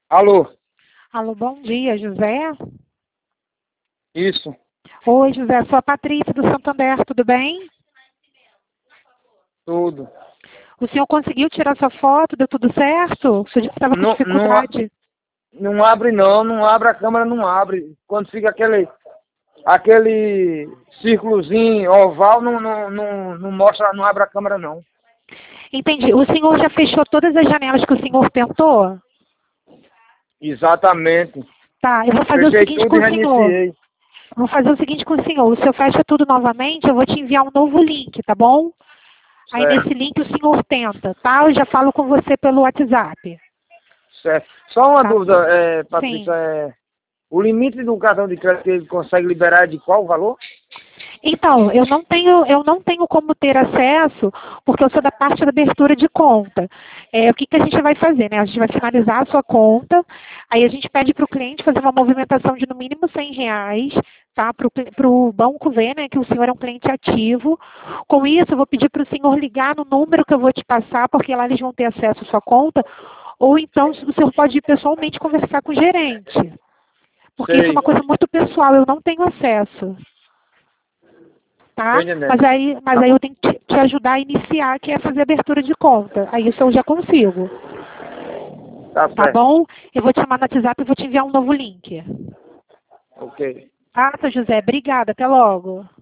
Alô, Alô, bom dia, José. isso, Oi, José, sou a Patrícia do Santander, tudo bem? tudo. O senhor conseguiu tirar sua foto, deu tudo certo? O senhor disse que estava com Não, não, dificuldade. não abre não abre a câmera, não abre. Quando fica aquele círculozinho oval, não mostra, não abre a câmera não. Entendi. O senhor já fechou todas as janelas que o senhor tentou? Exatamente. Tá, eu vou fazer o Fechei seguinte tudo com e o senhor. reiniciei. Vou fazer o seguinte com o senhor. O senhor fecha tudo novamente, eu vou te enviar um novo link, tá bom? Aí nesse Certo, link o senhor tenta, tá? Eu já falo com você pelo WhatsApp. certo. Só uma Tá? dúvida, Patrícia, Sim. o limite do cartão de crédito que ele consegue liberar é de qual valor? Então, eu não tenho como ter acesso, porque eu sou da parte da abertura de conta. O que a gente vai fazer, né? A gente vai finalizar a sua conta, aí a gente pede para o cliente fazer uma movimentação de no mínimo R$ 100, tá? Para o banco ver, né, que o senhor é um cliente ativo. Com isso, eu vou pedir para o senhor ligar no número que eu vou te passar, porque lá eles vão ter acesso à sua conta, ou então o senhor pode ir pessoalmente conversar com o gerente, porque isso é Sei, uma coisa muito pessoal, eu não tenho acesso. tô Tá? entendendo. Mas aí eu tenho que te ajudar a iniciar, que é fazer abertura de conta. Aí isso eu já consigo. Tá Tá certo. bom? Eu vou te chamar no WhatsApp e vou te enviar um novo link. Ok. Tá, seu José? Obrigada. Até logo.